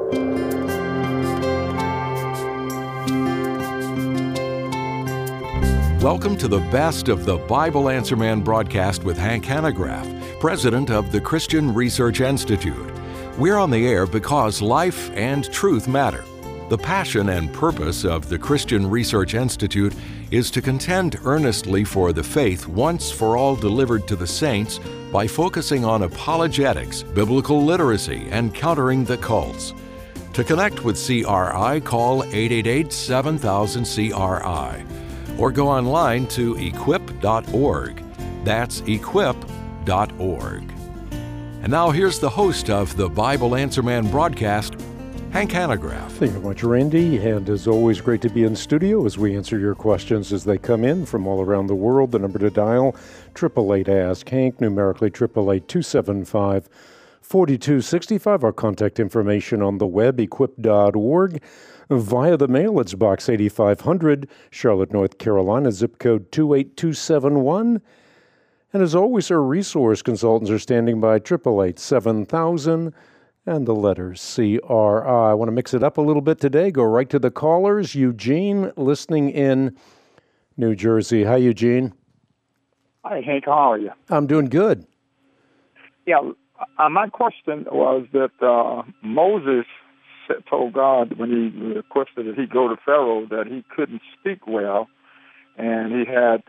Welcome to the best of the Bible Answer Man broadcast with Hank Hanegraaff, president of the Christian Research Institute. We're on the air because life and truth matter. The passion and purpose of the Christian Research Institute is to contend earnestly for the faith once for all delivered to the saints by focusing on apologetics, biblical literacy, and countering the cults. To connect with CRI, call 888-7000-CRI or go online to equip.org. That's equip.org. And now here's the host of the Bible Answer Man broadcast, Hank Hanegraaff. Thank you very much, Randy. And as always, great to be in studio as we answer your questions as they come in from all around the world. The number to dial, 888-ASK-HANK, numerically 888-275-4265. Our contact information on the web, equip.org. Via the mail, it's Box 8500, Charlotte, North Carolina, zip code 28271. And as always, our resource consultants are standing by, 888-7000, and the letters CRI. I want to mix it up a little bit today. Go right to the callers. Eugene, listening in New Jersey. Hi, Eugene. Hi, Hank. How are you? I'm doing good. Yeah, my question was that Moses told God when he requested that he go to Pharaoh that he couldn't speak well, and he had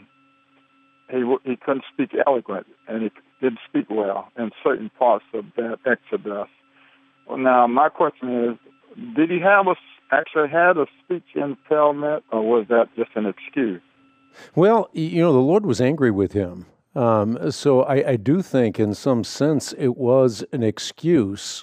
he couldn't speak eloquent, and he didn't speak well in certain parts of that Exodus. Well, now my question is, did he actually had a speech impairment, or was that just an excuse? Well, the Lord was angry with him. So I do think in some sense it was an excuse.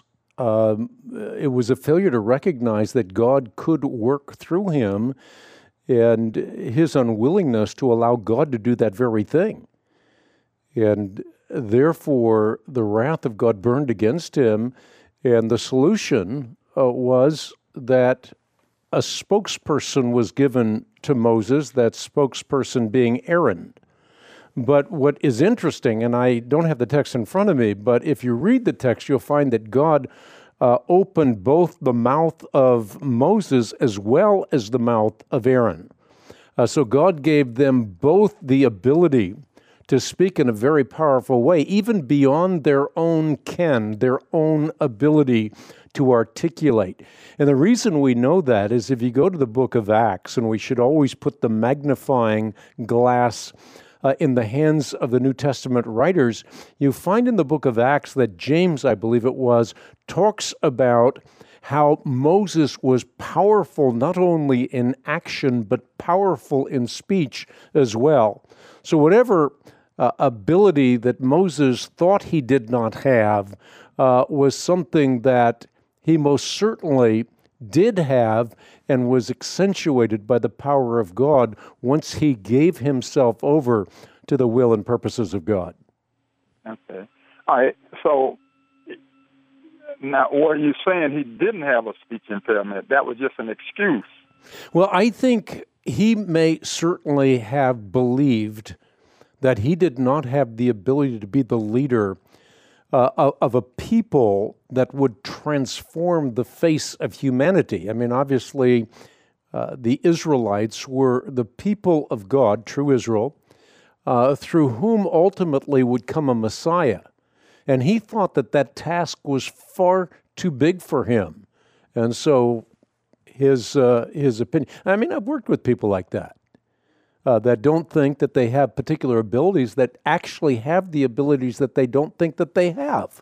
It was a failure to recognize that God could work through him and his unwillingness to allow God to do that very thing. And therefore, the wrath of God burned against him, and the solution was that a spokesperson was given to Moses, that spokesperson being Aaron. But what is interesting, and I don't have the text in front of me, but if you read the text, you'll find that God opened both the mouth of Moses as well as the mouth of Aaron. So God gave them both the ability to speak in a very powerful way, even beyond their own ken, their own ability to articulate. And the reason we know that is if you go to the book of Acts, and we should always put the magnifying glass in the hands of the New Testament writers, you find in the book of Acts that James, I believe it was, talks about how Moses was powerful not only in action, but powerful in speech as well. So whatever ability that Moses thought he did not have was something that he most certainly did have and was accentuated by the power of God once he gave himself over to the will and purposes of God. Okay. All right. So now, what are you saying? He didn't have a speech impairment. That was just an excuse. Well, I think he may certainly have believed that he did not have the ability to be the leader of a people that would transform the face of humanity. I mean, obviously, the Israelites were the people of God, true Israel, through whom ultimately would come a Messiah. And he thought that that task was far too big for him. And so his opinion, I mean, I've worked with people like that. That don't think that they have particular abilities, that actually have the abilities that they don't think that they have.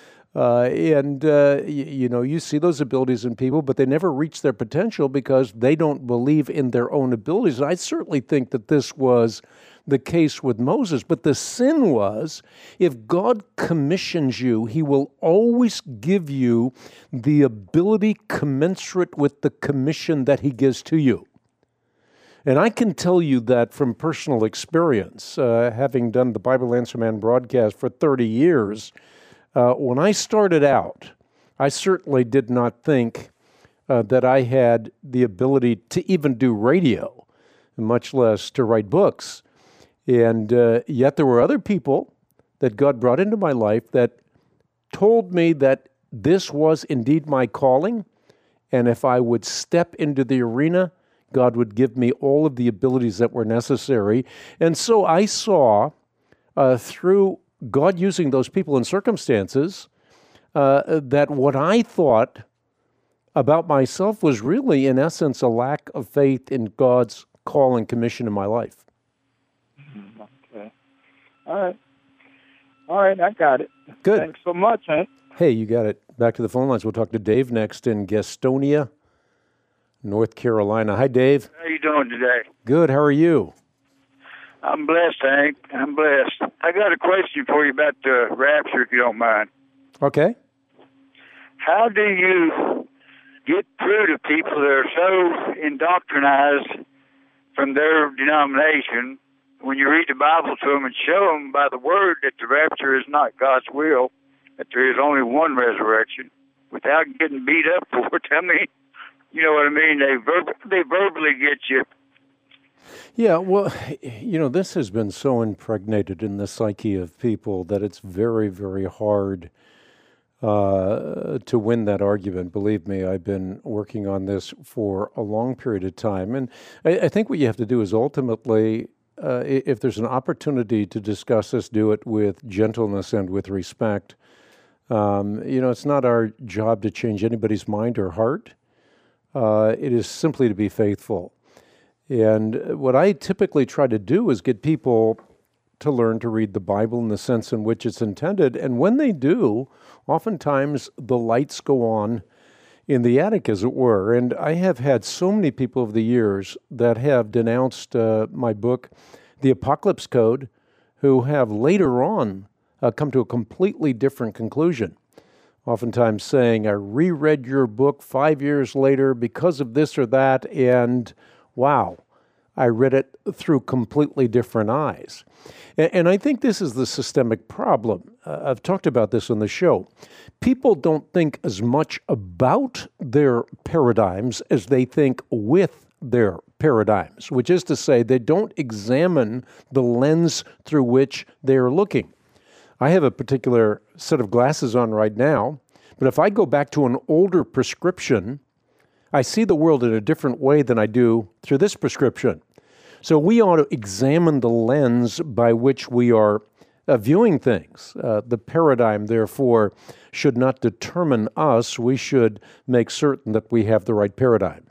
You see those abilities in people, but they never reach their potential because they don't believe in their own abilities. And I certainly think that this was the case with Moses. But the sin was, if God commissions you, he will always give you the ability commensurate with the commission that he gives to you. And I can tell you that from personal experience, having done the Bible Answer Man broadcast for 30 years, when I started out, I certainly did not think that I had the ability to even do radio, much less to write books. And yet there were other people that God brought into my life that told me that this was indeed my calling, and if I would step into the arena, God would give me all of the abilities that were necessary. And so I saw, through God using those people and circumstances, that what I thought about myself was really, in essence, a lack of faith in God's call and commission in my life. Okay. All right, I got it. Good. Thanks so much, Hank. Hey, you got it. Back to the phone lines. We'll talk to Dave next in Gastonia, North Carolina. Hi, Dave. How you doing today? Good. How are you? I'm blessed, Hank. I'm blessed. I got a question for you about the rapture, if you don't mind. Okay. How do you get through to people that are so indoctrinized from their denomination when you read the Bible to them and show them by the Word that the rapture is not God's will, that there is only one resurrection, without getting beat up for it? I mean, you know what I mean? They verbally get you. Yeah, well, this has been so impregnated in the psyche of people that it's very, very hard to win that argument. Believe me, I've been working on this for a long period of time. And I think what you have to do is ultimately, if there's an opportunity to discuss this, do it with gentleness and with respect. It's not our job to change anybody's mind or heart. It is simply to be faithful. And what I typically try to do is get people to learn to read the Bible in the sense in which it's intended. And when they do, oftentimes the lights go on in the attic, as it were. And I have had so many people over the years that have denounced my book, The Apocalypse Code, who have later on come to a completely different conclusion. Oftentimes saying, I reread your book 5 years later because of this or that, and wow, I read it through completely different eyes. And I think this is the systemic problem. I've talked about this on the show. People don't think as much about their paradigms as they think with their paradigms, which is to say they don't examine the lens through which they're looking. I have a particular set of glasses on right now, but if I go back to an older prescription, I see the world in a different way than I do through this prescription. So we ought to examine the lens by which we are viewing things. The paradigm, therefore, should not determine us. We should make certain that we have the right paradigm.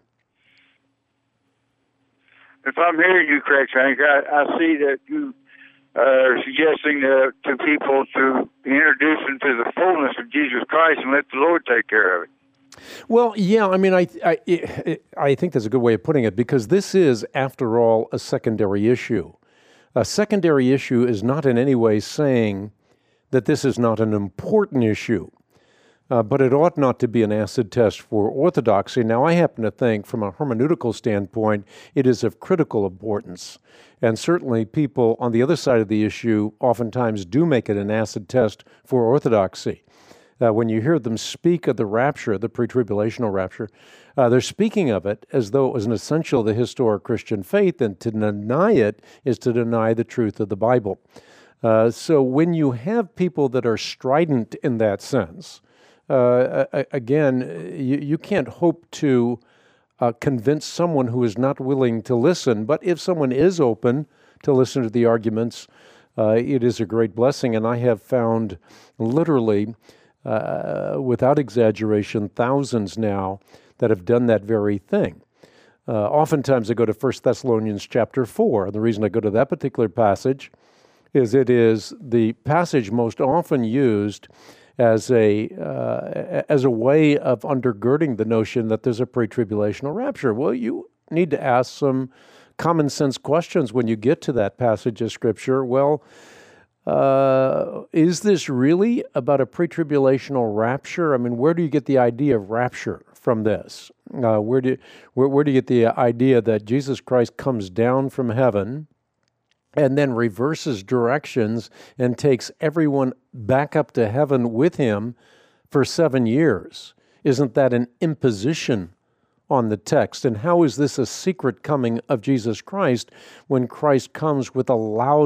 If I'm hearing you correct, Frank, I see that you are suggesting to people to introduce them to the fullness of Jesus Christ and let the Lord take care of it. Well, yeah, I mean, I think that's a good way of putting it, because this is, after all, a secondary issue. A secondary issue is not in any way saying that this is not an important issue, but it ought not to be an acid test for orthodoxy. Now, I happen to think, from a hermeneutical standpoint, it is of critical importance. And certainly people on the other side of the issue oftentimes do make it an acid test for orthodoxy. When you hear them speak of the rapture, the pre-tribulational rapture, they're speaking of it as though it was an essential of the historic Christian faith, and to deny it is to deny the truth of the Bible. So when you have people that are strident in that sense, again, you can't hope to convince someone who is not willing to listen. But if someone is open to listen to the arguments, it is a great blessing. And I have found literally, without exaggeration, thousands now that have done that very thing. Oftentimes I go to 1 Thessalonians chapter 4. The reason I go to that particular passage is it is the passage most often used as a way of undergirding the notion that there's a pre-tribulational rapture. Well, you need to ask some common sense questions when you get to that passage of Scripture. Well, is this really about a pre-tribulational rapture? I mean, where do you get the idea of rapture from this? Where do you get the idea that Jesus Christ comes down from heaven and then reverses directions and takes everyone back up to heaven with him for 7 years? Isn't that an imposition on the text? And how is this a secret coming of Jesus Christ when Christ comes with a loud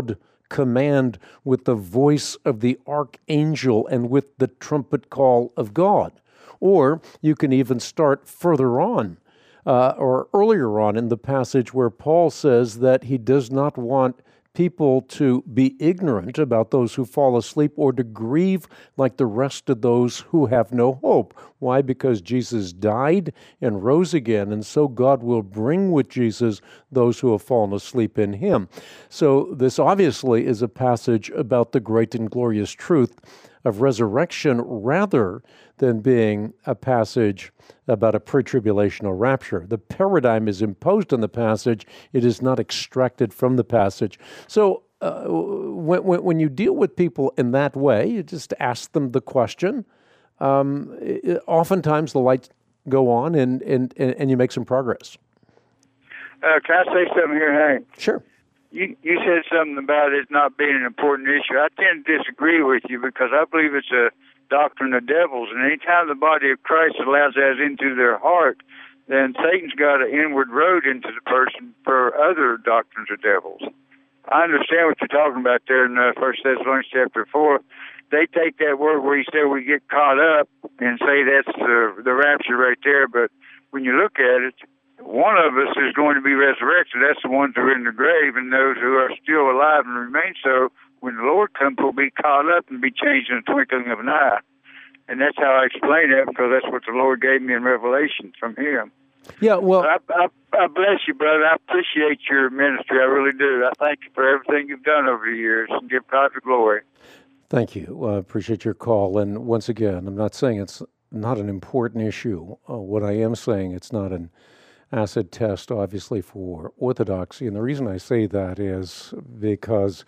command with the voice of the archangel and with the trumpet call of God. Or you can even start further on, or earlier on in the passage where Paul says that he does not want people to be ignorant about those who fall asleep or to grieve like the rest of those who have no hope. Why? Because Jesus died and rose again, and so God will bring with Jesus those who have fallen asleep in him. So this obviously is a passage about the great and glorious truth of resurrection rather than being a passage about a pre-tribulational rapture. The paradigm is imposed on the passage. It is not extracted from the passage. So when you deal with people in that way, you just ask them the question. Oftentimes the lights go on and you make some progress. Can I say something here, Hank? Sure. You said something about it not being an important issue. I tend to disagree with you because I believe it's a doctrine of devils, and anytime the body of Christ allows that into their heart, then Satan's got an inward road into the person for other doctrines of devils. I understand what you're talking about there in 1 Thessalonians chapter 4. They take that word where he said we get caught up and say that's the rapture right there, but when you look at it, one of us is going to be resurrected. That's the ones who are in the grave, and those who are still alive and remain so, when the Lord comes, will be caught up and be changed in the twinkling of an eye. And that's how I explain that, because that's what the Lord gave me in Revelation from him. Yeah, well, I bless you, brother. I appreciate your ministry. I really do. I thank you for everything you've done over the years, and give God the glory. Thank you. I appreciate your call. And once again, I'm not saying it's not an important issue. What I am saying, it's not an acid test, obviously, for orthodoxy. And the reason I say that is because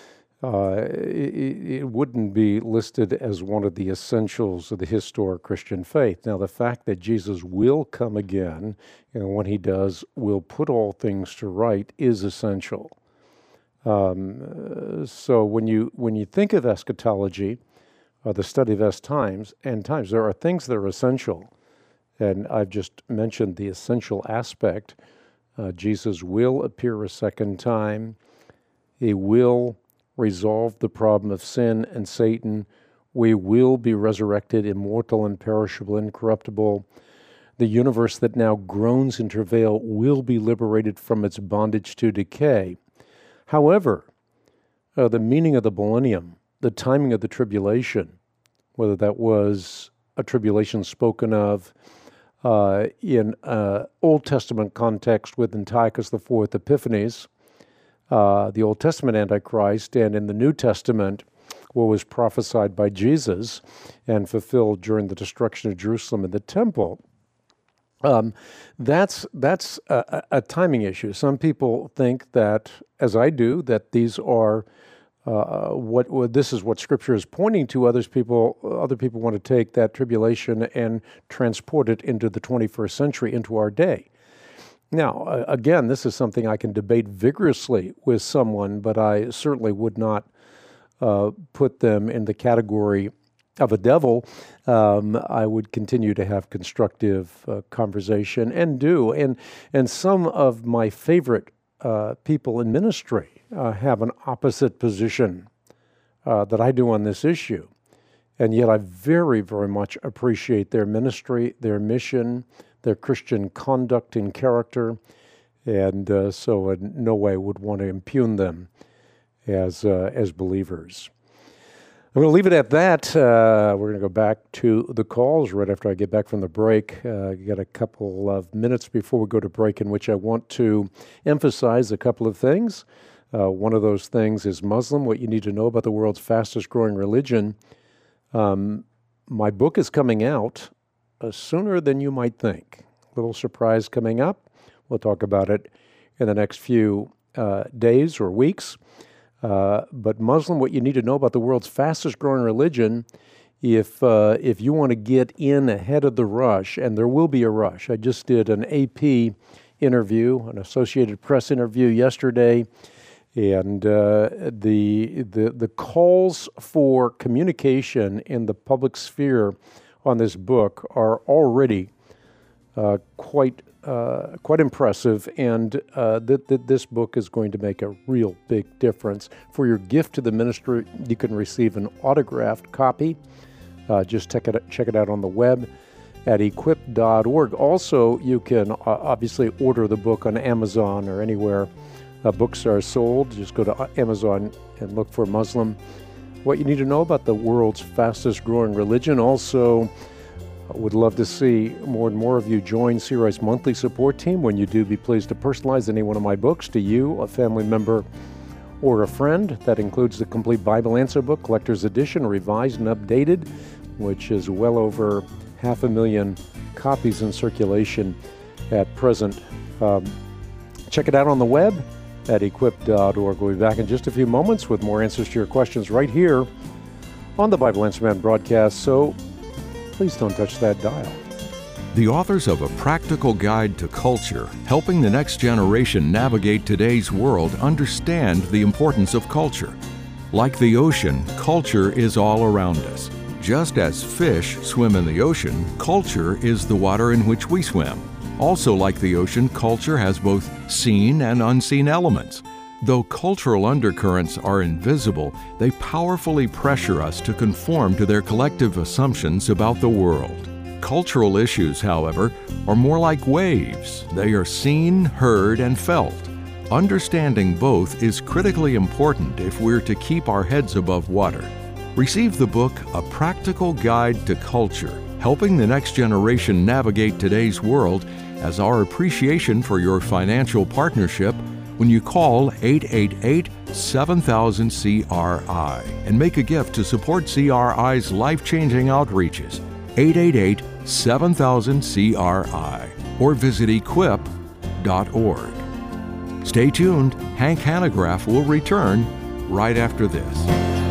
it wouldn't be listed as one of the essentials of the historic Christian faith. Now, the fact that Jesus will come again, and when he does, will put all things to right, is essential. So when you think of eschatology, the study of end times, there are things that are essential. And I've just mentioned the essential aspect. Jesus will appear a second time. He will resolve the problem of sin and Satan. We will be resurrected, immortal, imperishable, incorruptible. The universe that now groans in travail will be liberated from its bondage to decay. However, the meaning of the millennium, the timing of the tribulation, whether that was a tribulation spoken of in Old Testament context with Antiochus IV Epiphanes, the Old Testament Antichrist, and in the New Testament, what was prophesied by Jesus and fulfilled during the destruction of Jerusalem and the temple. That's a timing issue. Some people think that, as I do, that these are this is what Scripture is pointing to. Other people want to take that tribulation and transport it into the 21st century, into our day. Now, again, this is something I can debate vigorously with someone, but I certainly would not put them in the category of a devil. I would continue to have constructive conversation, and do. And some of my favorite people in ministry have an opposite position that I do on this issue. And yet I very, very much appreciate their ministry, their mission, their Christian conduct and character, and so in no way would want to impugn them as believers. I'm going to leave it at that. We're going to go back to the calls right after I get back from the break. Got a couple of minutes before we go to break in which I want to emphasize a couple of things. One of those things is Muslim, what you need to know about the world's fastest growing religion. My book is coming out sooner than you might think. Little surprise coming up. We'll talk about it in the next few days or weeks. But Muslim, what you need to know about the world's fastest growing religion, if you want to get in ahead of the rush, and there will be a rush. I just did an AP interview, an Associated Press interview yesterday, and the calls for communication in the public sphere on this book are already quite quite impressive, and this book is going to make a real big difference. For your gift to the ministry, you can receive an autographed copy. Just check it out on the web at equip.org. Also, you can obviously order the book on Amazon or anywhere books are sold. Just go to Amazon and look for Muslim. What you need to know about the world's fastest growing religion. Also, would love to see more and more of you join CRI's monthly support team. When you do, be pleased to personalize any one of my books to you, a family member, or a friend. That includes the complete Bible Answer Book, Collector's Edition, revised and updated, which is well over 500,000 copies in circulation at present. Check it out on the web at equip.org. We'll be back in just a few moments with more answers to your questions right here on the Bible Answer Man broadcast. So please don't touch that dial. The authors of A Practical Guide to Culture, helping the next generation navigate today's world, understand the importance of culture. Like the ocean, culture is all around us. Just as fish swim in the ocean, culture is the water in which we swim. Also, like the ocean, culture has both seen and unseen elements. Though cultural undercurrents are invisible, they powerfully pressure us to conform to their collective assumptions about the world. Cultural issues, however, are more like waves. They are seen, heard, and felt. Understanding both is critically important if we're to keep our heads above water. Receive the book, A Practical Guide to Culture, helping the next generation navigate today's world, as our appreciation for your financial partnership when you call 888-7000-CRI and make a gift to support CRI's life-changing outreaches. 888-7000-CRI or visit equip.org. Stay tuned. Hank Hanegraaff will return right after this.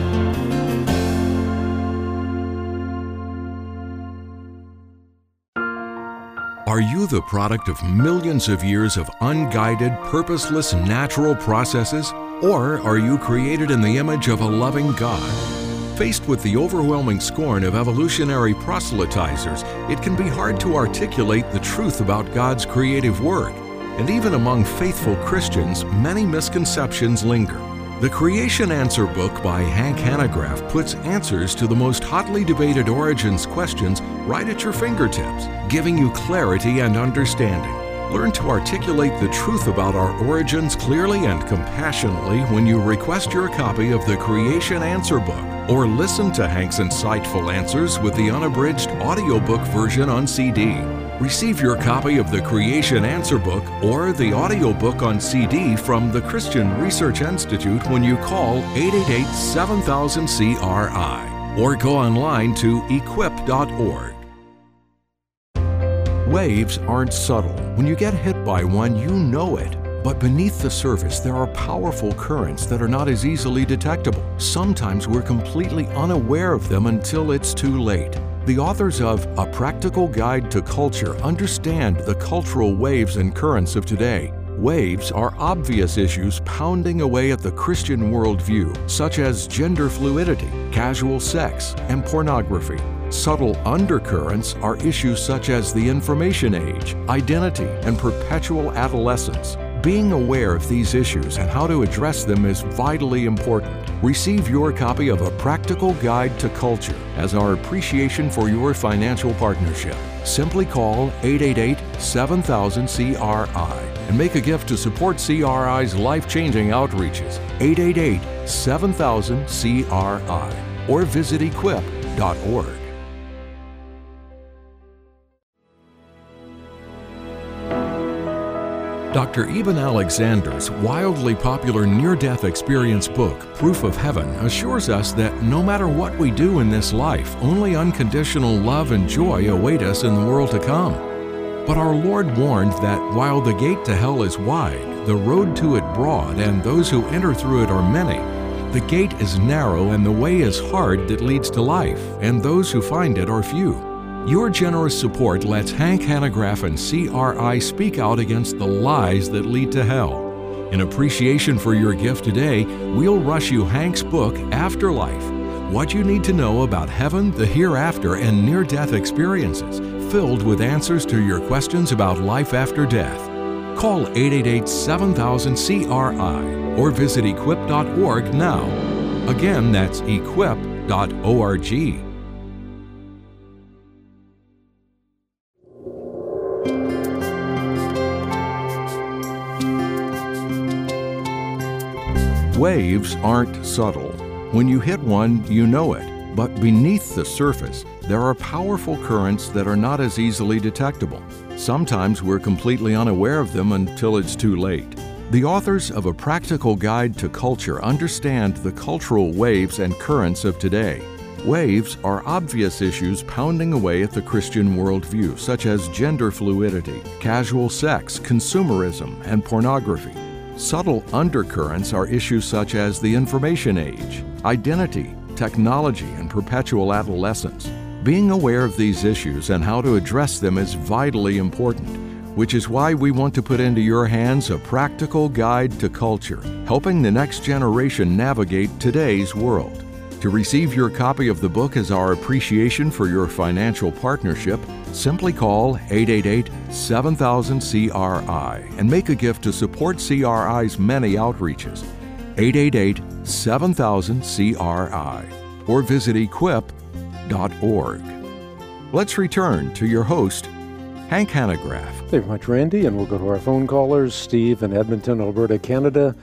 Are you the product of millions of years of unguided, purposeless, natural processes? Or are you created in the image of a loving God? Faced with the overwhelming scorn of evolutionary proselytizers, it can be hard to articulate the truth about God's creative work. And even among faithful Christians, many misconceptions linger. The Creation Answer Book by Hank Hanegraaff puts answers to the most hotly debated origins questions right at your fingertips, giving you clarity and understanding. Learn to articulate the truth about our origins clearly and compassionately when you request your copy of the Creation Answer Book, or listen to Hank's insightful answers with the unabridged audiobook version on CD. Receive your copy of the Creation Answer Book or the audiobook on CD from the Christian Research Institute when you call 888-7000-CRI or go online to equip.org. Waves aren't subtle. When you get hit by one, you know it. But beneath the surface, there are powerful currents that are not as easily detectable. Sometimes we're completely unaware of them until it's too late. The authors of A Practical Guide to Culture understand the cultural waves and currents of today. Waves are obvious issues pounding away at the Christian worldview, such as gender fluidity, casual sex, and pornography. Subtle undercurrents are issues such as the information age, identity, and perpetual adolescence. Being aware of these issues and how to address them is vitally important. Receive your copy of A Practical Guide to Culture as our appreciation for your financial partnership. Simply call 888-7000-CRI and make a gift to support CRI's life-changing outreaches. 888-7000-CRI or visit equip.org. Dr. Eben Alexander's wildly popular near-death experience book, Proof of Heaven, assures us that no matter what we do in this life, only unconditional love and joy await us in the world to come. But our Lord warned that while the gate to hell is wide, the road to it broad, and those who enter through it are many, the gate is narrow and the way is hard that leads to life, and those who find it are few. Your generous support lets Hank Hanegraaff and CRI speak out against the lies that lead to hell. In appreciation for your gift today, we'll rush you Hank's book, Afterlife: What You Need to Know About Heaven, the Hereafter, and Near-Death Experiences, filled with answers to your questions about life after death. Call 888-7000-CRI or visit equip.org now. Again, that's equip.org. Waves aren't subtle. When you hit one, you know it. But beneath the surface, there are powerful currents that are not as easily detectable. Sometimes we're completely unaware of them until it's too late. The authors of A Practical Guide to Culture understand the cultural waves and currents of today. Waves are obvious issues pounding away at the Christian worldview, such as gender fluidity, casual sex, consumerism, and pornography. Subtle undercurrents are issues such as the information age, identity, technology, and perpetual adolescence. Being aware of these issues and how to address them is vitally important, which is why we want to put into your hands A Practical Guide to Culture, helping the next generation navigate today's world. To receive your copy of the book as our appreciation for your financial partnership, simply call 888-7000-CRI and make a gift to support CRI's many outreaches. 888-7000-CRI or visit equip.org. Let's return to your host, Hank Hanegraaff. Thank you very much, Randy, and we'll go to our phone callers. Steve in Edmonton, Alberta, Canada,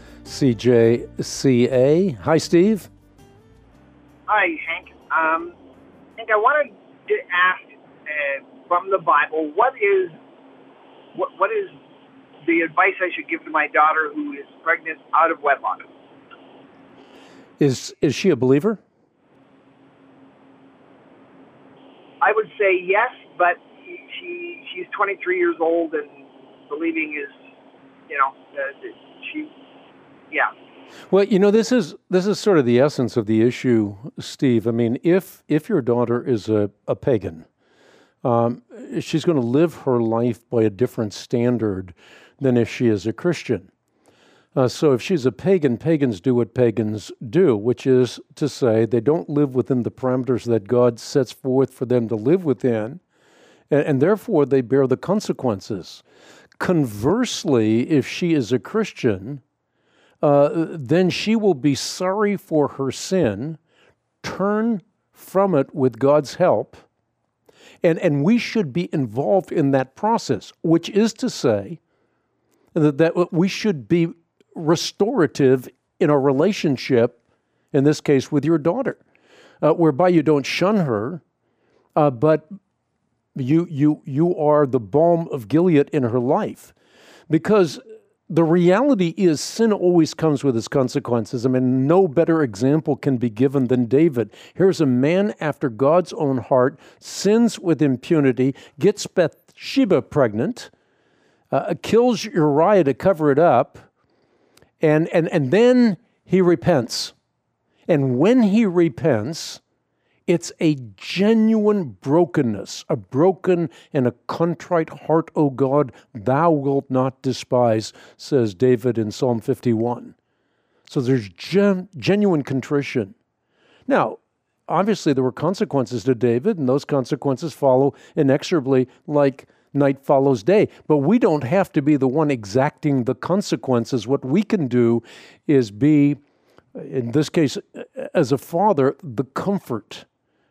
CJCA. Hi, Steve. Hi, Hank. Hank, I wanted to ask from the Bible, what is the advice I should give to my daughter who is pregnant out of wedlock? Is she a believer? I would say yes, but she's 23 years old, and believing is, yeah. Well, this is sort of the essence of the issue, Steve. I mean, if your daughter is a pagan, she's going to live her life by a different standard than if she is a Christian. So if she's a pagan, pagans do what pagans do, which is to say they don't live within the parameters that God sets forth for them to live within, and therefore they bear the consequences. Conversely, if she is a Christian, then she will be sorry for her sin, turn from it with God's help, and we should be involved in that process, which is to say that we should be restorative in a relationship, in this case with your daughter, whereby you don't shun her, but you are the balm of Gilead in her life. Because the reality is sin always comes with its consequences. I mean, no better example can be given than David. Here's a man after God's own heart, sins with impunity, gets Bathsheba pregnant, kills Uriah to cover it up, and then he repents. And when he repents, it's a genuine brokenness, a broken and a contrite heart, O God, thou wilt not despise, says David in Psalm 51. So there's genuine contrition. Now, obviously there were consequences to David, and those consequences follow inexorably like night follows day. But we don't have to be the one exacting the consequences. What we can do is be, in this case, as a father, the comfort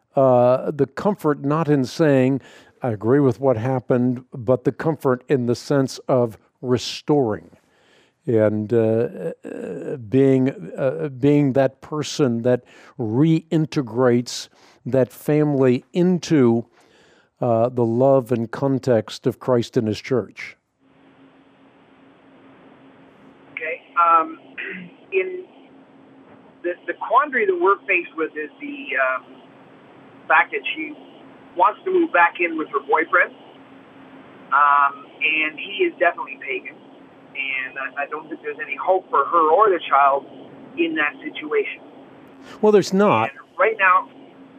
not in saying, I agree with what happened, but the comfort in the sense of restoring and being that person that reintegrates that family into the love and context of Christ and His church. Okay. In the quandary that we're faced with is the fact that she wants to move back in with her boyfriend, and he is definitely pagan, and I don't think there's any hope for her or the child in that situation. Well, there's not. And right now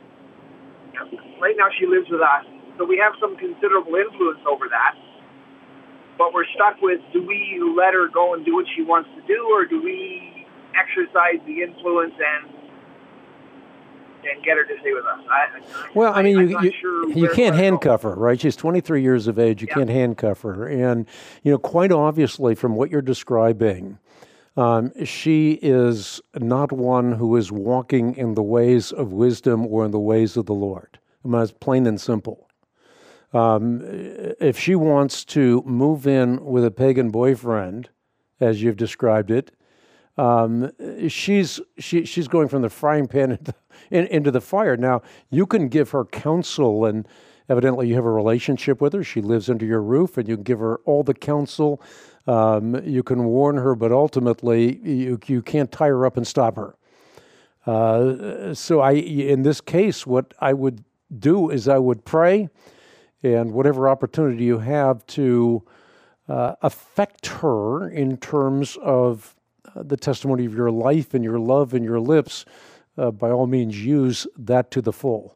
she lives with us, so we have some considerable influence over that, but we're stuck with, do we let her go and do what she wants to do, or do we exercise the influence and and get her to stay with us. Well, I mean, you can't handcuff go. her, right? She's 23 years of age. You can't handcuff her. And, quite obviously from what you're describing, she is not one who is walking in the ways of wisdom or in the ways of the Lord. I mean, it's plain and simple. If she wants to move in with a pagan boyfriend, as you've described it, she's going from the frying pan into the fire. Now, you can give her counsel, and evidently you have a relationship with her. She lives under your roof, and you can give her all the counsel. You can warn her, but ultimately you can't tie her up and stop her. So in this case, what I would do is I would pray, and whatever opportunity you have to affect her in terms of the testimony of your life and your love and your lips, by all means use that to the full.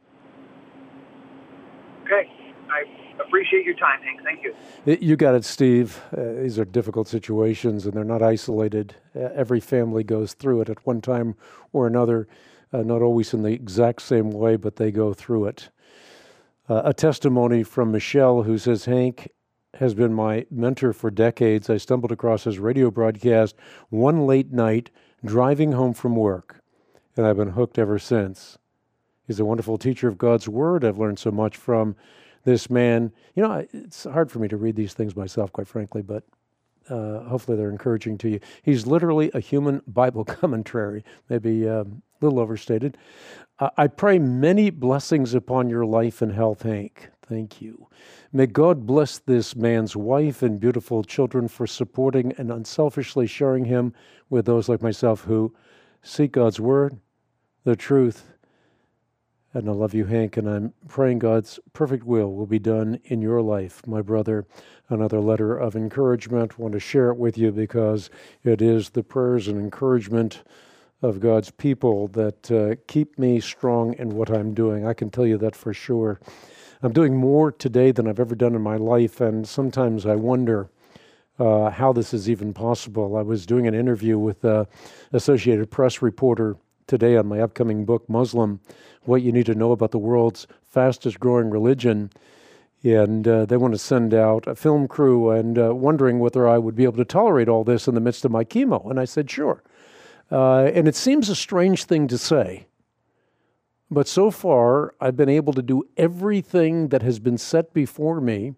Okay. I appreciate your time, Hank. Thank you. You got it, Steve. These are difficult situations, and they're not isolated. Every family goes through it at one time or another, not always in the exact same way, but they go through it. A testimony from Michelle, who says, Hank has been my mentor for decades. I stumbled across his radio broadcast one late night driving home from work, and I've been hooked ever since. He's a wonderful teacher of God's Word. I've learned so much from this man. It's hard for me to read these things myself, quite frankly, but hopefully they're encouraging to you. He's literally a human Bible commentary, maybe a little overstated. I pray many blessings upon your life and health, Hank. Thank you. May God bless this man's wife and beautiful children for supporting and unselfishly sharing him with those like myself who seek God's Word, the truth. And I love you, Hank, and I'm praying God's perfect will be done in your life, my brother. Another letter of encouragement. I want to share it with you because it is the prayers and encouragement of God's people that keep me strong in what I'm doing. I can tell you that for sure. I'm doing more today than I've ever done in my life, and sometimes I wonder how this is even possible. I was doing an interview with an Associated Press reporter today on my upcoming book, Muslim, What You Need to Know About the World's Fastest Growing Religion. And they want to send out a film crew and wondering whether I would be able to tolerate all this in the midst of my chemo. And I said, sure. And it seems a strange thing to say, but so far I've been able to do everything that has been set before me,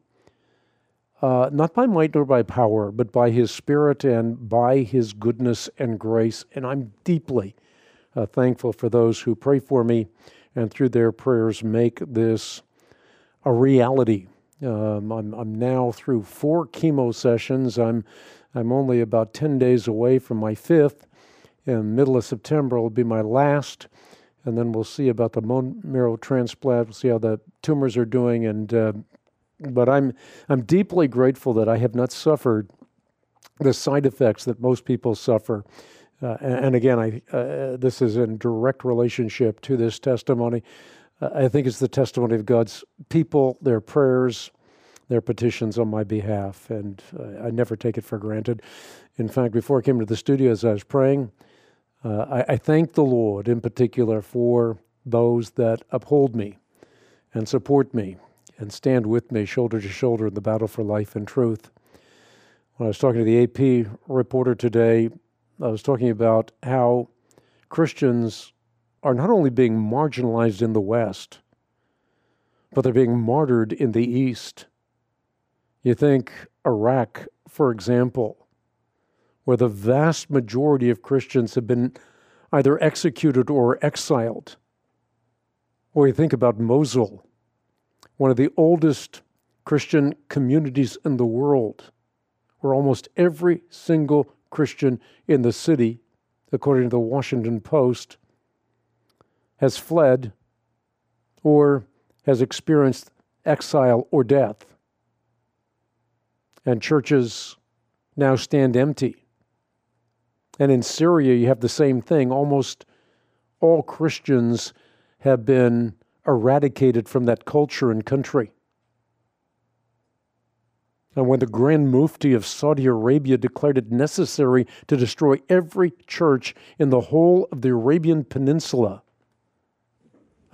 not by might nor by power, but by His Spirit and by His goodness and grace. And I'm deeply thankful for those who pray for me and through their prayers make this a reality. I'm now through 4 chemo sessions. I'm only about 10 days away from my 5th. In the middle of September will be my last, and then we'll see about the bone marrow transplant. We'll see how the tumors are doing, and but I'm deeply grateful that I have not suffered the side effects that most people suffer. And again, this is in direct relationship to this testimony. I think it's the testimony of God's people, their prayers, their petitions on my behalf, and I never take it for granted. In fact, before I came to the studio as I was praying, I thank the Lord in particular for those that uphold me and support me and stand with me shoulder to shoulder in the battle for life and truth. When I was talking to the AP reporter today, I was talking about how Christians are not only being marginalized in the West, but they're being martyred in the East. You think Iraq, for example, where the vast majority of Christians have been either executed or exiled. Or you think about Mosul, one of the oldest Christian communities in the world, where almost every single Christian in the city, according to the Washington Post, has fled or has experienced exile or death. And churches now stand empty. And in Syria, you have the same thing. Almost all Christians have been eradicated from that culture and country. And when the Grand Mufti of Saudi Arabia declared it necessary to destroy every church in the whole of the Arabian Peninsula,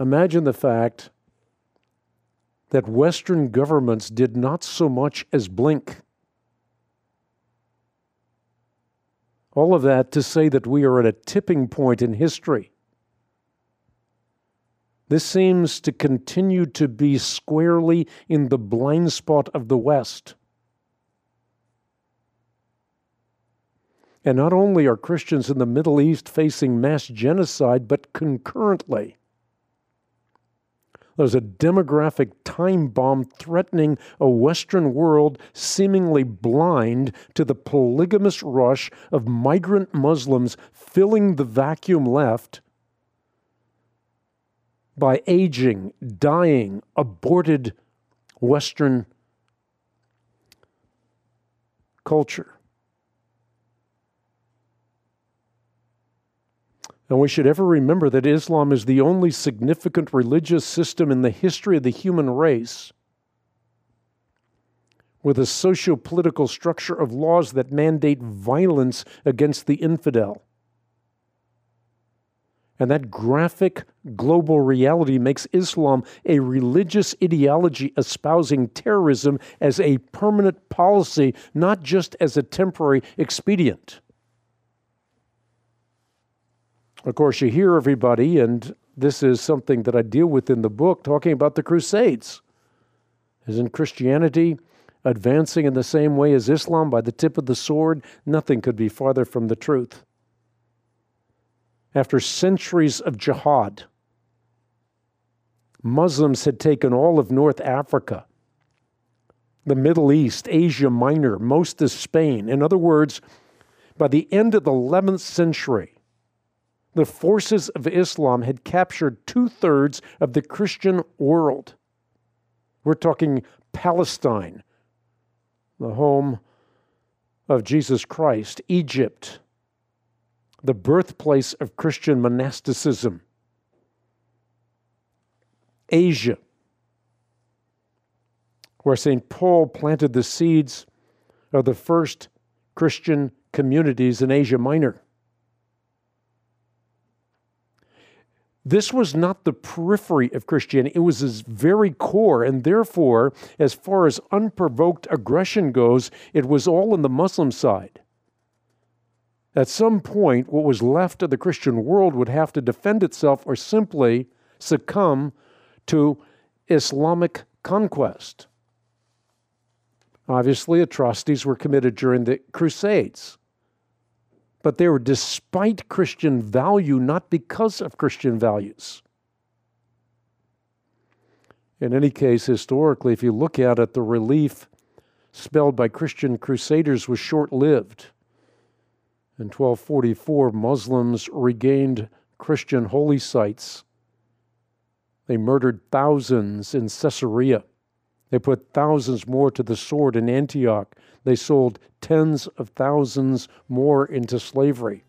Imagine the fact that Western governments did not so much as blink. All of that to say that we are at a tipping point in history. This seems to continue to be squarely in the blind spot of the West. And not only are Christians in the Middle East facing mass genocide, but concurrently, there's a demographic time bomb threatening a Western world seemingly blind to the polygamous rush of migrant Muslims filling the vacuum left by aging, dying, aborted Western culture. And we should ever remember that Islam is the only significant religious system in the history of the human race with a socio-political structure of laws that mandate violence against the infidel. And that graphic global reality makes Islam a religious ideology espousing terrorism as a permanent policy, not just as a temporary expedient. Of course, you hear everybody, and this is something that I deal with in the book, talking about the Crusades. Isn't Christianity advancing in the same way as Islam by the tip of the sword? Nothing could be farther from the truth. After centuries of jihad, Muslims had taken all of North Africa, the Middle East, Asia Minor, most of Spain. In other words, by the end of the 11th century, the forces of Islam had captured 2/3 of the Christian world. We're talking Palestine, the home of Jesus Christ, Egypt, the birthplace of Christian monasticism, Asia, where St. Paul planted the seeds of the first Christian communities in Asia Minor. This was not the periphery of Christianity. It was its very core, and therefore, as far as unprovoked aggression goes, it was all on the Muslim side. At some point, what was left of the Christian world would have to defend itself or simply succumb to Islamic conquest. Obviously, atrocities were committed during the Crusades. But they were despite Christian value, not because of Christian values. In any case, historically, if you look at it, the relief spelled by Christian crusaders was short-lived. In 1244, Muslims regained Christian holy sites. They murdered thousands in Caesarea. They put thousands more to the sword in Antioch. They sold tens of thousands more into slavery.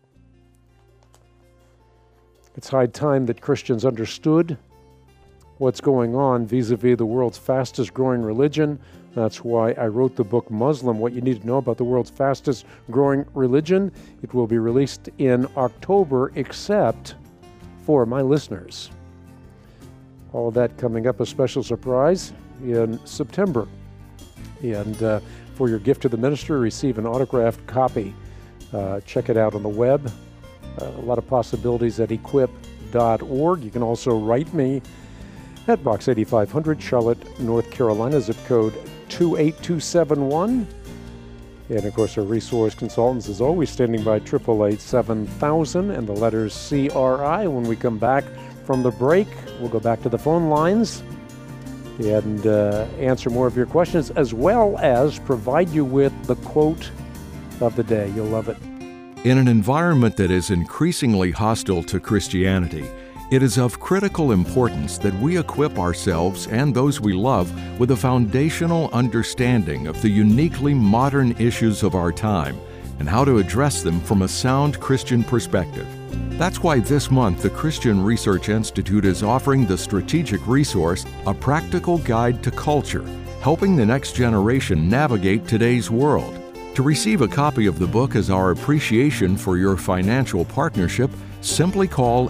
It's high time that Christians understood what's going on vis-a-vis the world's fastest growing religion. That's why I wrote the book Muslim, What You Need to Know About the World's Fastest Growing Religion. It will be released in October, except for my listeners. All of that coming up, a special surprise in September. And for your gift to the ministry, receive an autographed copy. Check it out on the web. A lot of possibilities at equip.org. You can also write me at Box 8500, Charlotte, North Carolina, zip code 28271. And of course, our resource consultants is always standing by 888-7000 and the letters CRI. When we come back from the break, we'll go back to the phone lines and answer more of your questions, as well as provide you with the quote of the day. You'll love it. In an environment that is increasingly hostile to Christianity, it is of critical importance that we equip ourselves and those we love with a foundational understanding of the uniquely modern issues of our time and how to address them from a sound Christian perspective. That's why this month the Christian Research Institute is offering the strategic resource, A Practical Guide to Culture, helping the next generation navigate today's world. To receive a copy of the book as our appreciation for your financial partnership, Simply call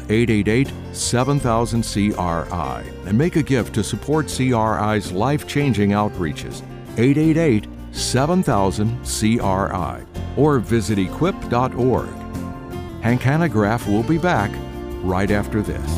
888-7000-CRI and make a gift to support CRI's life-changing outreaches. 888-7000-CRI or visit equip.org. Hank Hanegraaff will be back right after this.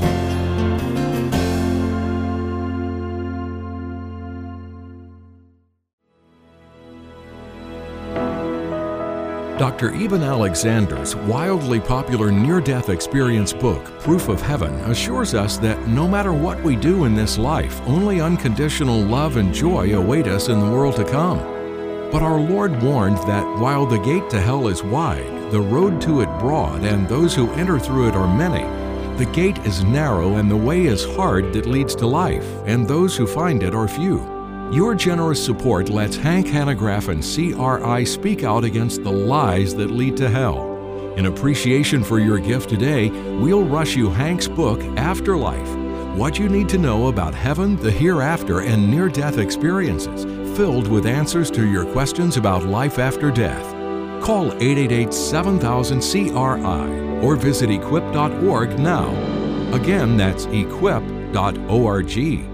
Dr. Eben Alexander's wildly popular near-death experience book, Proof of Heaven, assures us that no matter what we do in this life, only unconditional love and joy await us in the world to come. But our Lord warned that while the gate to hell is wide, the road to it broad, and those who enter through it are many, the gate is narrow and the way is hard that leads to life, and those who find it are few. Your generous support lets Hank Hanegraaff and CRI speak out against the lies that lead to hell. In appreciation for your gift today, we'll rush you Hank's book, Afterlife: What You Need to Know About Heaven, the Hereafter, and Near-Death Experiences, filled with answers to your questions about life after death. Call 888-7000-CRI or visit equip.org now. Again, that's equip.org.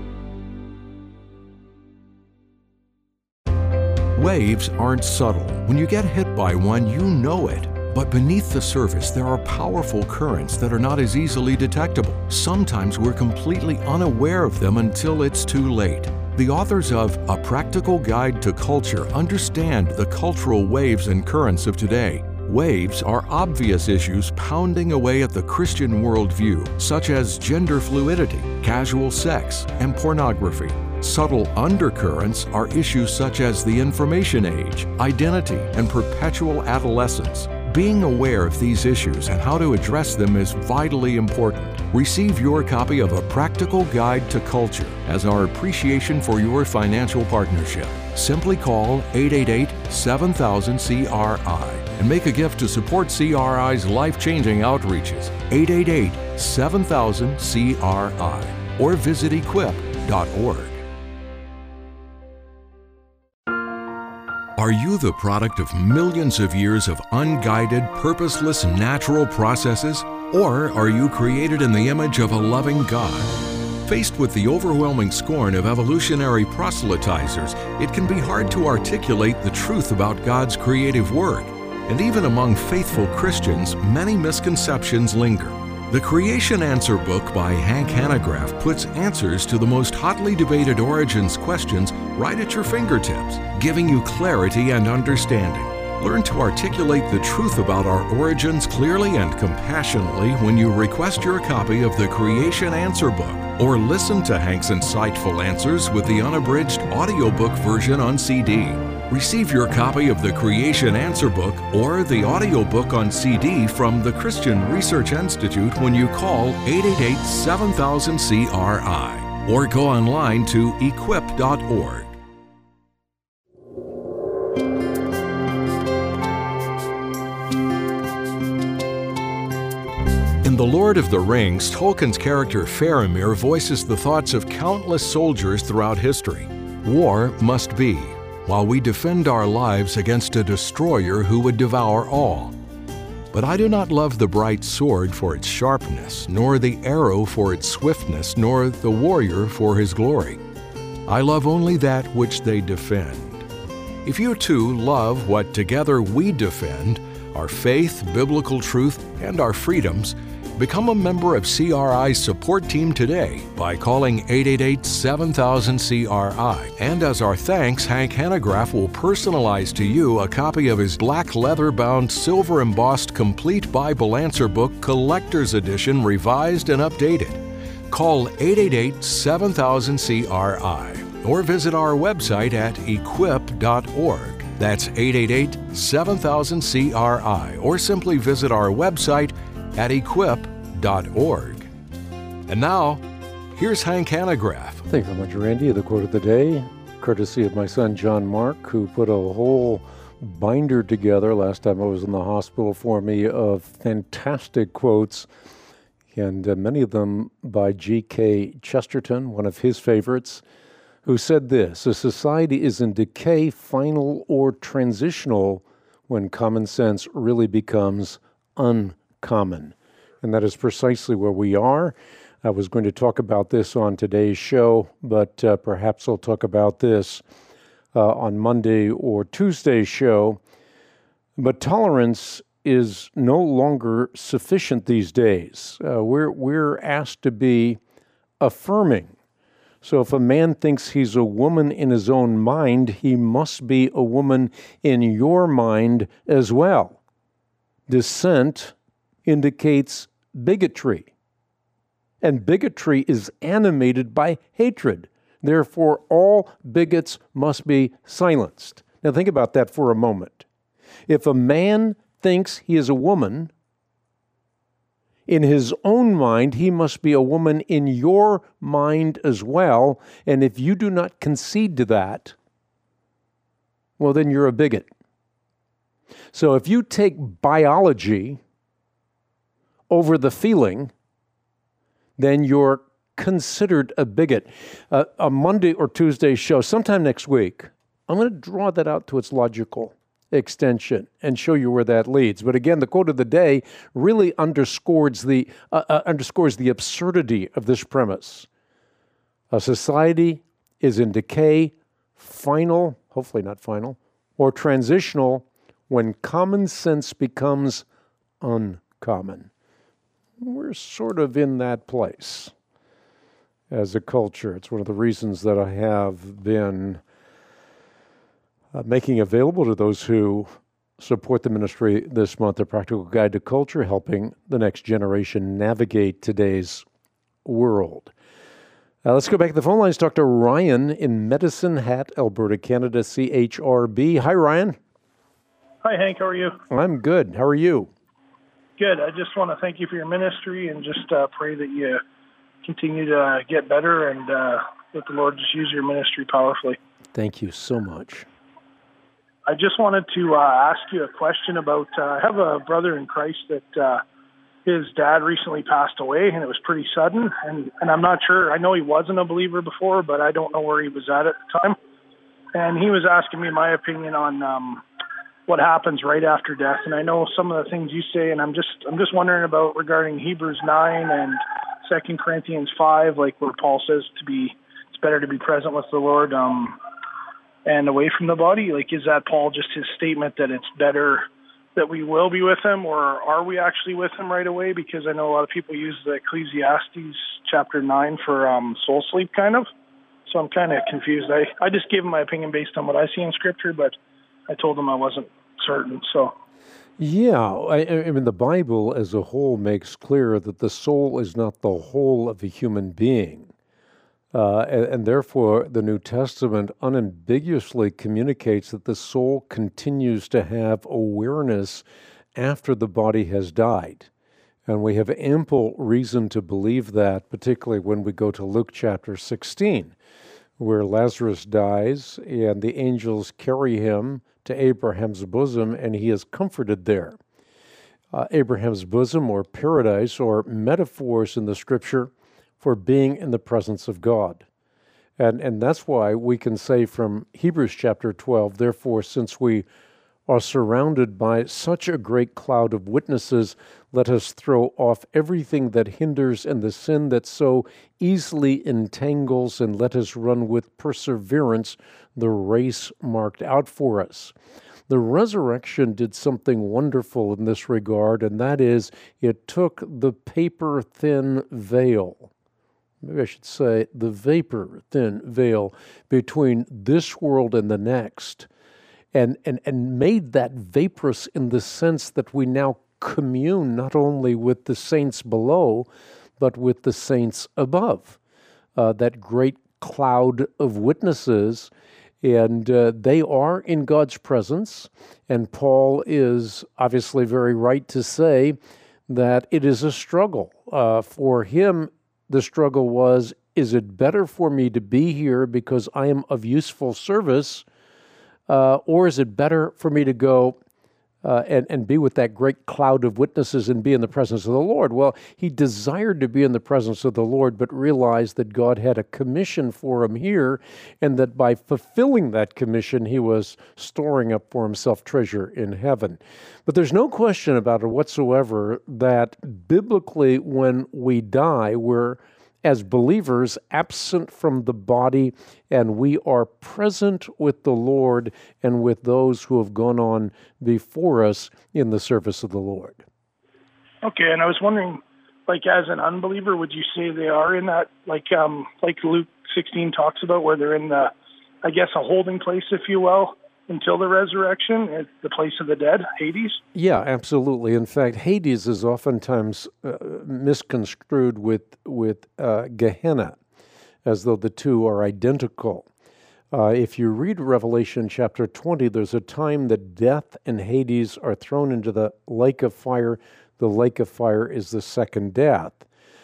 Waves aren't subtle. When you get hit by one, you know it. But beneath the surface, there are powerful currents that are not as easily detectable. Sometimes we're completely unaware of them until it's too late. The authors of A Practical Guide to Culture understand the cultural waves and currents of today. Waves are obvious issues pounding away at the Christian worldview, such as gender fluidity, casual sex, and pornography. Subtle undercurrents are issues such as the information age, identity, and perpetual adolescence. Being aware of these issues and how to address them is vitally important. Receive your copy of A Practical Guide to Culture as our appreciation for your financial partnership. Simply call 888-7000-CRI and make a gift to support CRI's life-changing outreaches. 888-7000-CRI or visit equip.org. Are you the product of millions of years of unguided, purposeless, natural processes? Or are you created in the image of a loving God? Faced with the overwhelming scorn of evolutionary proselytizers, it can be hard to articulate the truth about God's creative work. And even among faithful Christians, many misconceptions linger. The Creation Answer book by Hank Hanegraaff puts answers to the most hotly debated origins questions right at your fingertips, giving you clarity and understanding. Learn to articulate the truth about our origins clearly and compassionately when you request your copy of the Creation Answer book, or listen to Hank's insightful answers with the unabridged audiobook version on CD. Receive your copy of the Creation Answer book or the audiobook on CD from the Christian Research Institute when you call 888-7000-CRI or go online to equip.org. In The Lord of the Rings, Tolkien's character Faramir voices the thoughts of countless soldiers throughout history. War must be, while we defend our lives against a destroyer who would devour all. But I do not love the bright sword for its sharpness, nor the arrow for its swiftness, nor the warrior for his glory. I love only that which they defend. If you too love what together we defend, our faith, biblical truth, and our freedoms, become a member of CRI's support team today by calling 888-7000-CRI. And as our thanks, Hank Hanegraaff will personalize to you a copy of his black leather-bound, silver-embossed Complete Bible Answer Book Collector's Edition, revised and updated. Call 888-7000-CRI or visit our website at equip.org. That's 888-7000-CRI, or simply visit our website at equip.org. And now, here's Hank Hanegraaff. Thank you very much, Randy. The quote of the day, courtesy of my son John Mark, who put a whole binder together last time I was in the hospital for me of fantastic quotes, and many of them by G.K. Chesterton, one of his favorites, who said this: "A society is in decay, final or transitional, when common sense really becomes uncommon." And that is precisely where we are. I was going to talk about this on today's show, but perhaps I'll talk about this on Monday or Tuesday's show. But tolerance is no longer sufficient these days. We're asked to be affirming. So if a man thinks he's a woman in his own mind, he must be a woman in your mind as well. Dissent indicates bigotry, and bigotry is animated by hatred. Therefore, all bigots must be silenced. Now think about that for a moment. If a man thinks he is a woman, in his own mind, he must be a woman in your mind as well. And if you do not concede to that, well, then you're a bigot. So if you take biology over the feeling, then you're considered a bigot. A Monday or Tuesday show, sometime next week, I'm going to draw that out to its logical extension and show you where that leads. But again, the quote of the day really underscores the absurdity of this premise. A society is in decay, final, hopefully not final, or transitional when common sense becomes uncommon. We're sort of in that place as a culture. It's one of the reasons that I have been making available to those who support the ministry this month a practical guide to culture, helping the next generation navigate today's world. Let's go back to the phone lines. Talk to Ryan in Medicine Hat, Alberta, Canada, CHRB. Hi, Ryan. Hi, Hank. How are you? I'm good. How are you? Good. I just want to thank you for your ministry and just pray that you continue to get better and let the Lord just use your ministry powerfully. Thank you so much. I just wanted to ask you a question about, I have a brother in Christ that his dad recently passed away, and it was pretty sudden, and I'm not sure, I know he wasn't a believer before, but I don't know where he was at the time. And he was asking me my opinion on what happens right after death, and I know some of the things you say, and I'm just wondering about regarding Hebrews 9 and 2 Corinthians 5, like where Paul says it's better to be present with the Lord and away from the body. Like, is that Paul just his statement that it's better that we will be with him, or are we actually with him right away? Because I know a lot of people use the Ecclesiastes chapter 9 for soul sleep, kind of. So I'm kind of confused. I just gave him my opinion based on what I see in Scripture, but I told him I wasn't certain. So, yeah, I mean, the Bible as a whole makes clear that the soul is not the whole of a human being. And therefore, the New Testament unambiguously communicates that the soul continues to have awareness after the body has died. And we have ample reason to believe that, particularly when we go to Luke chapter 16, where Lazarus dies and the angels carry him to Abraham's bosom, and he is comforted there. Abraham's bosom, or paradise, or metaphors in the Scripture for being in the presence of God. And that's why we can say from Hebrews chapter 12, therefore, since we are surrounded by such a great cloud of witnesses, let us throw off everything that hinders and the sin that so easily entangles, and let us run with perseverance the race marked out for us. The resurrection did something wonderful in this regard, and that is it took the paper-thin veil, maybe I should say the vapor-thin veil between this world and the next, and made that vaporous in the sense that we now commune not only with the saints below, but with the saints above. That great cloud of witnesses, and they are in God's presence, and Paul is obviously very right to say that it is a struggle. For him, the struggle was, is it better for me to be here because I am of useful service, or is it better for me to go and be with that great cloud of witnesses and be in the presence of the Lord. Well, he desired to be in the presence of the Lord, but realized that God had a commission for him here, and that by fulfilling that commission, he was storing up for himself treasure in heaven. But there's no question about it whatsoever that biblically, when we die, we're, as believers, absent from the body, and we are present with the Lord and with those who have gone on before us in the service of the Lord. Okay, and I was wondering, like, as an unbeliever, would you say they are in that, like Luke 16 talks about, where they're in the, I guess, a holding place, if you will, until the resurrection, at the place of the dead, Hades? Yeah, absolutely. In fact, Hades is oftentimes misconstrued with Gehenna, as though the two are identical. If you read Revelation chapter 20, there's a time that death and Hades are thrown into the lake of fire. The lake of fire is the second death.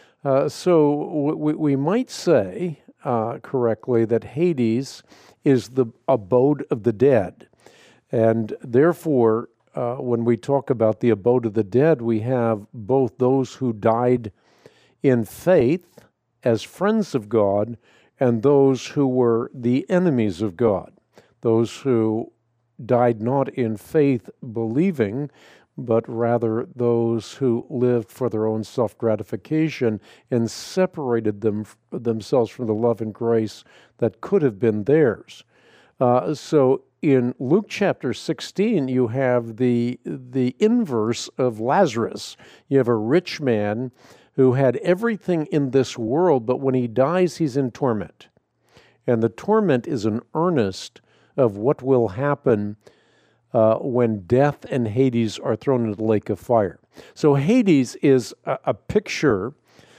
So we might say correctly that Hades is the abode of the dead. And therefore, when we talk about the abode of the dead, we have both those who died in faith as friends of God and those who were the enemies of God, those who died not in faith believing, but rather those who lived for their own self-gratification and separated themselves from the love and grace that could have been theirs. So in Luke chapter 16, you have the inverse of Lazarus. You have a rich man who had everything in this world, but when he dies, he's in torment. And the torment is an earnest of what will happen when death and Hades are thrown into the lake of fire. So Hades is a picture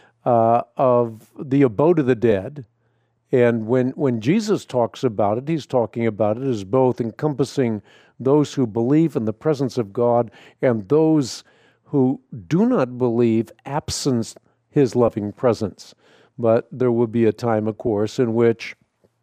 of the abode of the dead. And when Jesus talks about it, he's talking about it as both encompassing those who believe in the presence of God and those who do not believe absence his loving presence. But there will be a time, of course, in which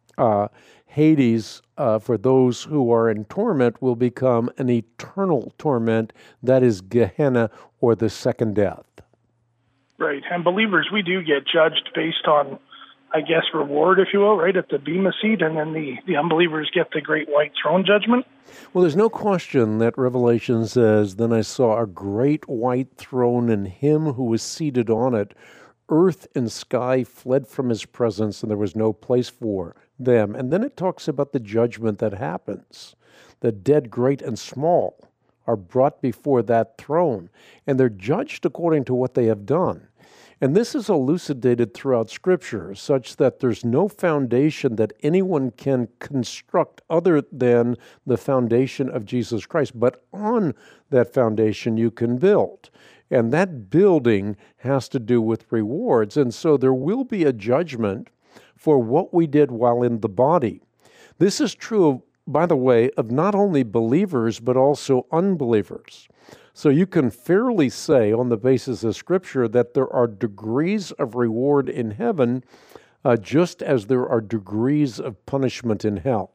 Hades, for those who are in torment, will become an eternal torment. That is Gehenna, or the second death. Right. And believers, we do get judged based on, I guess, reward, if you will, right, at the Bema seat, and then the unbelievers get the great white throne judgment? Well, there's no question that Revelation says, "Then I saw a great white throne, and him who was seated on it. Earth and sky fled from his presence, and there was no place for them." And then it talks about the judgment that happens. The dead, great and small, are brought before that throne, and they're judged according to what they have done. And this is elucidated throughout Scripture, such that there's no foundation that anyone can construct other than the foundation of Jesus Christ. But on that foundation you can build. And that building has to do with rewards. And so there will be a judgment for what we did while in the body. This is true, by the way, of not only believers, but also unbelievers. So you can fairly say, on the basis of Scripture, that there are degrees of reward in heaven, just as there are degrees of punishment in hell.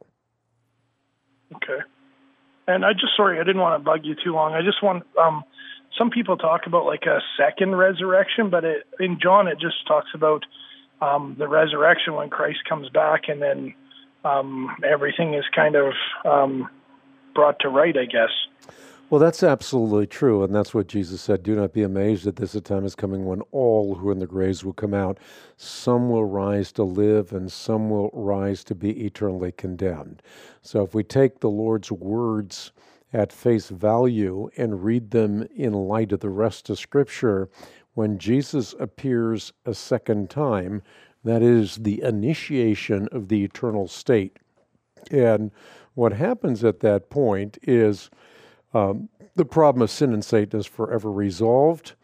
Okay. And I didn't want to bug you too long. I just want, some people talk about like a second resurrection, but in John it just talks about the resurrection when Christ comes back, and then everything is kind of brought to right, I guess. Well, that's absolutely true, and that's what Jesus said. "Do not be amazed at this, a time is coming when all who are in the graves will come out. Some will rise to live, and some will rise to be eternally condemned." So if we take the Lord's words at face value and read them in light of the rest of Scripture, when Jesus appears a second time, that is the initiation of the eternal state. And what happens at that point is the problem of sin and Satan is forever resolved,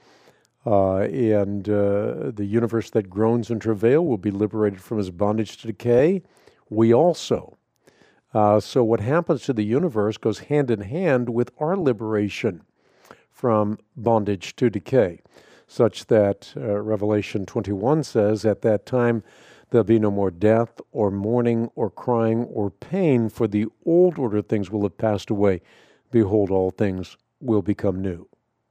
and the universe that groans in travail will be liberated from its bondage to decay. We also. So what happens to the universe goes hand in hand with our liberation from bondage to decay, such that Revelation 21 says, "At that time there'll be no more death or mourning or crying or pain, for the old order of things will have passed away. Behold, all things will become new.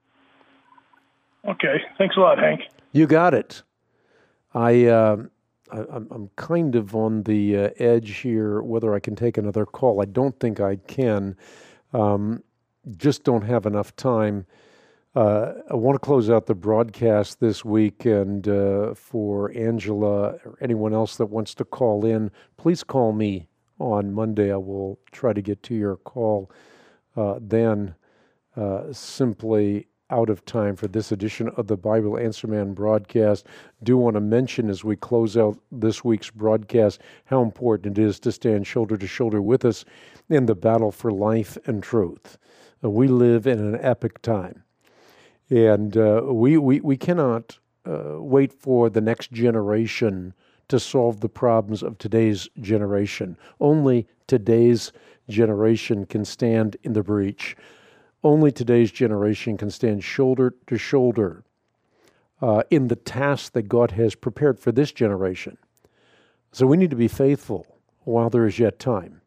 Okay. Thanks a lot, Hank. You got it. I'm kind of on the edge here whether I can take another call. I don't think I can. Just don't have enough time. I want to close out the broadcast this week, and for Angela or anyone else that wants to call in, please call me on Monday. I will try to get to your call then. Simply out of time for this edition of the Bible Answer Man broadcast. Do want to mention as we close out this week's broadcast how important it is to stand shoulder to shoulder with us in the battle for life and truth. We live in an epic time, and we cannot wait for the next generation to solve the problems of today's generation. Only today's generation can stand in the breach. Only today's generation can stand shoulder to shoulder in the task that God has prepared for this generation. So we need to be faithful while there is yet time.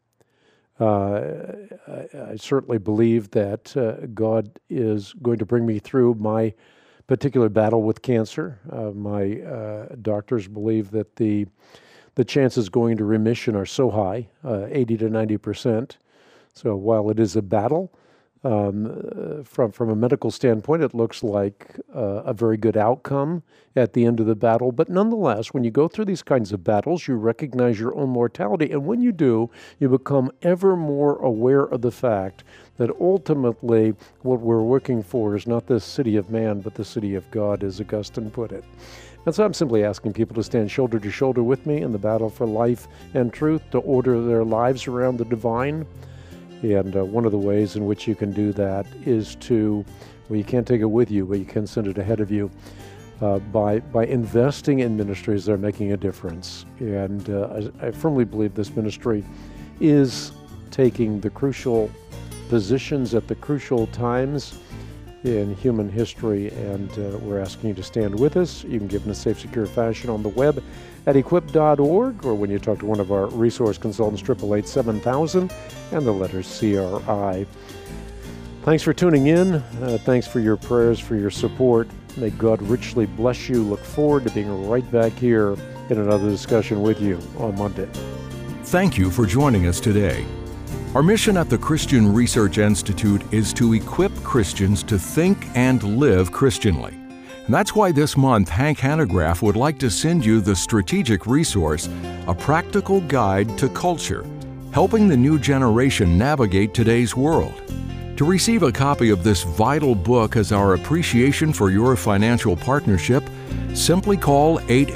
I certainly believe that God is going to bring me through my particular battle with cancer. My doctors believe that the chances going to remission are so high, 80 to 90%. So while it is a battle, from a medical standpoint, it looks like a very good outcome at the end of the battle. But nonetheless, when you go through these kinds of battles, you recognize your own mortality. And when you do, you become ever more aware of the fact that ultimately what we're working for is not the city of man, but the city of God, as Augustine put it. And so I'm simply asking people to stand shoulder to shoulder with me in the battle for life and truth, to order their lives around the divine. And one of the ways in which you can do that is to, well, you can't take it with you, but you can send it ahead of you by investing in ministries that are making a difference. And I firmly believe this ministry is taking the crucial positions at the crucial times in human history, and we're asking you to stand with us. You can give in a safe, secure fashion on the web at equip.org, or when you talk to one of our resource consultants, 888-7000, and the letters CRI. Thanks for tuning in. Thanks for your prayers, for your support. May God richly bless you. Look forward to being right back here in another discussion with you on Monday. Thank you for joining us today. Our mission at the Christian Research Institute is to equip Christians to think and live Christianly. And that's why this month Hank Hanegraaff would like to send you the strategic resource, A Practical Guide to Culture, helping the new generation navigate today's world. To receive a copy of this vital book as our appreciation for your financial partnership, simply call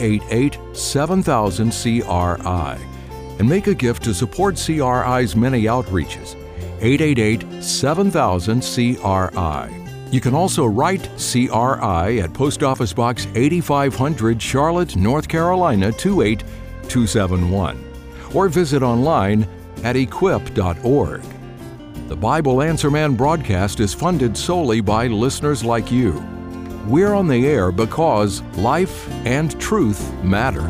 888-7000-CRI and make a gift to support CRI's many outreaches. 888-7000-CRI. You can also write CRI at Post Office Box 8500, Charlotte, North Carolina 28271, or visit online at equip.org. The Bible Answer Man broadcast is funded solely by listeners like you. We're on the air because life and truth matter.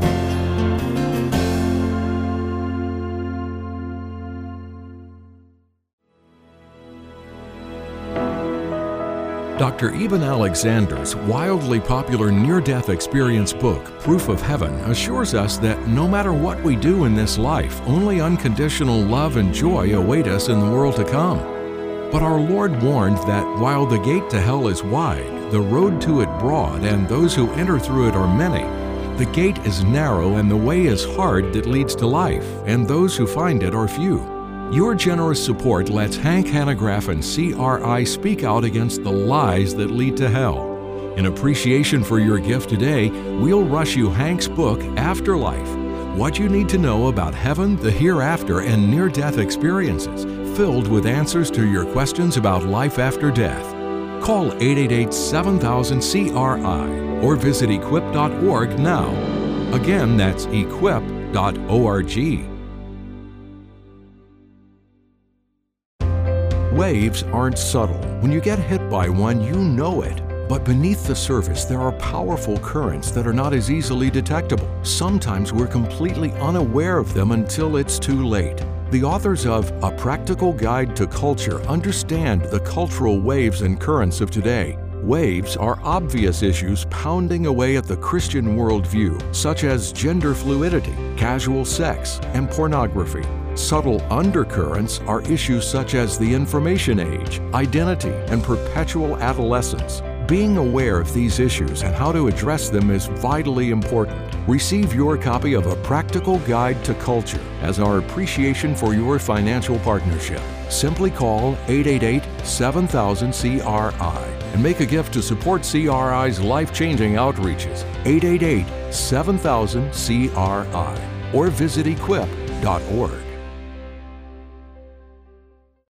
Dr. Eben Alexander's wildly popular near-death experience book, Proof of Heaven, assures us that no matter what we do in this life, only unconditional love and joy await us in the world to come. But our Lord warned that while the gate to hell is wide, the road to it broad, and those who enter through it are many, the gate is narrow and the way is hard that leads to life, and those who find it are few. Your generous support lets Hank Hanegraaff and CRI speak out against the lies that lead to hell. In appreciation for your gift today, we'll rush you Hank's book, Afterlife, What You Need to Know About Heaven, the Hereafter, and Near-Death Experiences, filled with answers to your questions about life after death. Call 888-7000-CRI or visit equip.org now. Again, that's equip.org. Waves aren't subtle. When you get hit by one, you know it. But beneath the surface, there are powerful currents that are not as easily detectable. Sometimes we're completely unaware of them until it's too late. The authors of A Practical Guide to Culture understand the cultural waves and currents of today. Waves are obvious issues pounding away at the Christian worldview, such as gender fluidity, casual sex, and pornography. Subtle undercurrents are issues such as the information age, identity, and perpetual adolescence. Being aware of these issues and how to address them is vitally important. Receive your copy of A Practical Guide to Culture as our appreciation for your financial partnership. Simply call 888-7000-CRI and make a gift to support CRI's life-changing outreaches. 888-7000-CRI or visit equip.org.